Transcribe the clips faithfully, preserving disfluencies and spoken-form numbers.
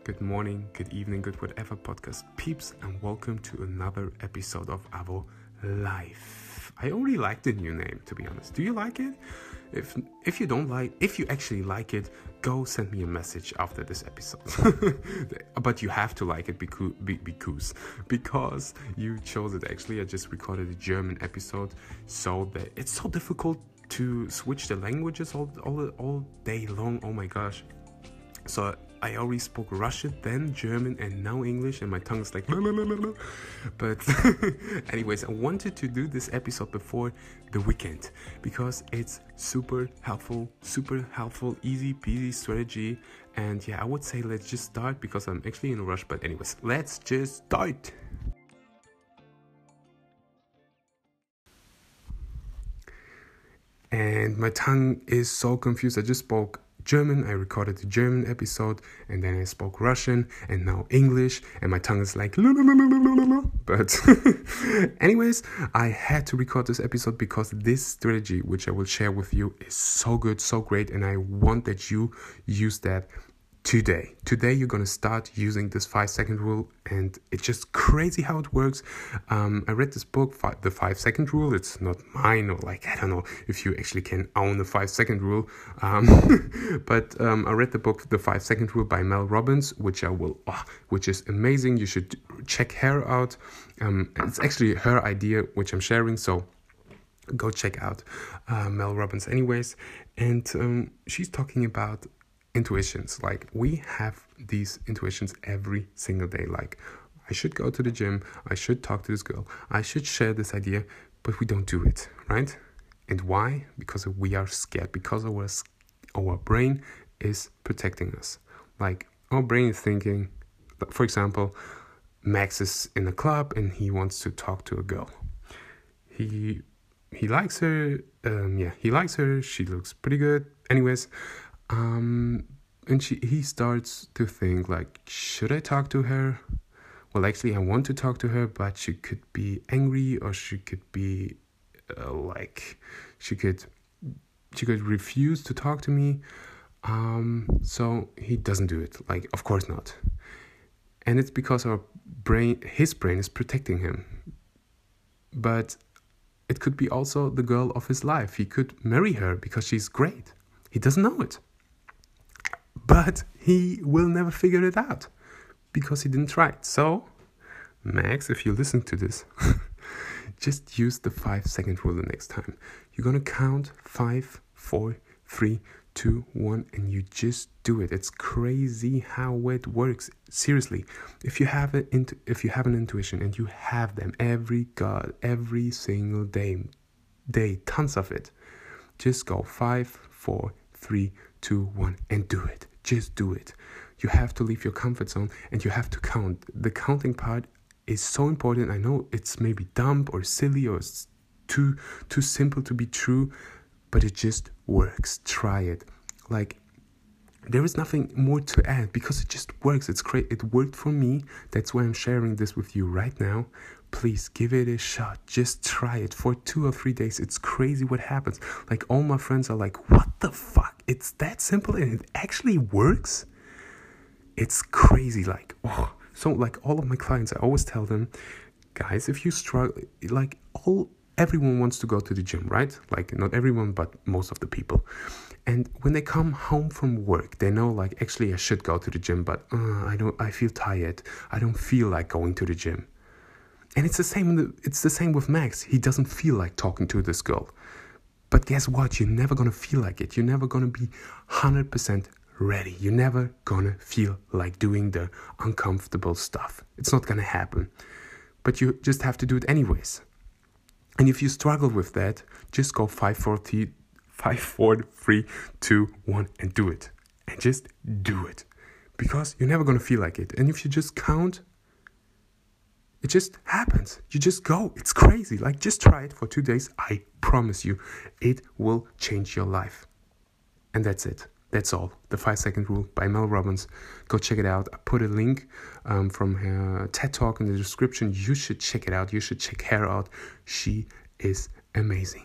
good morning, good evening, good whatever podcast peeps, and welcome to another episode of Avo Life. I already like the new name, to be honest. Do you like it? If if you don't like, if you actually like it, go send me a message after this episode. But you have to like it because because because you chose it. Actually, I just recorded a German episode, so that it's so difficult to switch the languages all all all day long. Oh my gosh! So I already spoke Russian, then German, and now English, and my tongue is like blah, blah, blah, blah. But anyways, I wanted to do this episode before the weekend because it's super helpful, super helpful, easy peasy strategy. And yeah, I would say let's just start because I'm actually in a rush. But anyways, let's just start. And my tongue is so confused. I just spoke German, I recorded the German episode, and then I spoke Russian, and now English, and my tongue is like la, la, la, la, la, la. But anyways, I had to record this episode because this strategy, which I will share with you, is so good, so great, and I want that you use that today. Today you're gonna start using this five second rule, and it's just crazy how it works. Um, I read this book, fi- The Five Second Rule. It's not mine, or like I don't know if you actually can own the five second rule. Um, but um, I read the book, The Five Second Rule by Mel Robbins, which I will, oh, which is amazing. You should check her out. Um, it's actually her idea, which I'm sharing. So go check out uh, Mel Robbins, anyways. And um, she's talking about intuitions. Like, we have these intuitions every single day. Like, I should go to the gym, I should talk to this girl, I should share this idea, but we don't do it, right? And why? Because we are scared, because our our brain is protecting us. Like, our brain is thinking, for example, Max is in a club and he wants to talk to a girl. He he likes her. Um, yeah, he likes her. She looks pretty good. Anyways, Um, and she, he starts to think like, should I talk to her? Well, actually, I want to talk to her, but she could be angry, or she could be uh, like, she could, she could refuse to talk to me. Um, so he doesn't do it. Like, of course not. And it's because our brain, his brain is protecting him. But it could be also the girl of his life. He could marry her because she's great. He doesn't know it. But he will never figure it out because he didn't try it. So, Max, if you listen to this, just use the five second rule the next time. You're going to count five, four, three, two, one, and you just do it. It's crazy how it works. Seriously, if you have it, intu- if you have an intuition and you have them every god, every single day, day, tons of it, just go five, four, three, two, one, and do it. Just do it. You have to leave your comfort zone and you have to count. The counting part is so important. I know it's maybe dumb or silly or it's too too simple to be true, but it just works. Try it. Like, there is nothing more to add because it just works. It's great. It worked for me. That's why I'm sharing this with you right now. Please give it a shot. Just try it for two or three days. It's crazy what happens. Like, all my friends are like, what the fuck? It's that simple and it actually works? It's crazy. Like, oh. So, like, all of my clients, I always tell them, guys, if you struggle, like, all everyone wants to go to the gym, right? Like, not everyone, but most of the people. And when they come home from work, they know, like, actually I should go to the gym, but uh, I don't. I feel tired. I don't feel like going to the gym. And it's the same. It's the same with Max. He doesn't feel like talking to this girl. But guess what? You're never gonna feel like it. You're never gonna be one hundred percent ready. You're never gonna feel like doing the uncomfortable stuff. It's not gonna happen. But you just have to do it anyways. And if you struggle with that, just go five, four, three, five, four, three, two, one, and do it. And just do it. Because you're never gonna feel like it. And if you just count, it just happens. You just go. It's crazy. Like, just try it for two days. I promise you, it will change your life. And that's it. That's all. The five second rule by Mel Robbins. Go check it out. I put a link um, from her TED Talk in the description. You should check it out. You should check her out. She is amazing.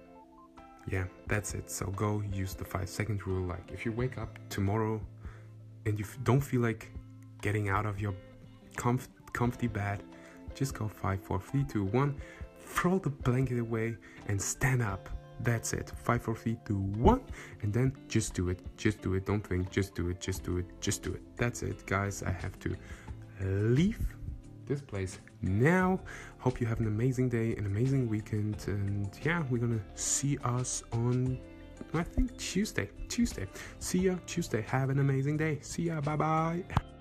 Yeah, that's it. So go use the five second rule. Like, if you wake up tomorrow and you don't feel like getting out of your comf- comfy bed, just go five, four, three, two, one, throw the blanket away and stand up. That's it. Five, four, three, two, one, and then just do it. Just do it. Don't think. Just do it. Just do it. Just do it. That's it, guys. I have to leave this place now. Hope you have an amazing day, an amazing weekend, and yeah, we're gonna see us on, I think, Tuesday. Tuesday. See ya Tuesday. Have an amazing day. See ya. Bye bye.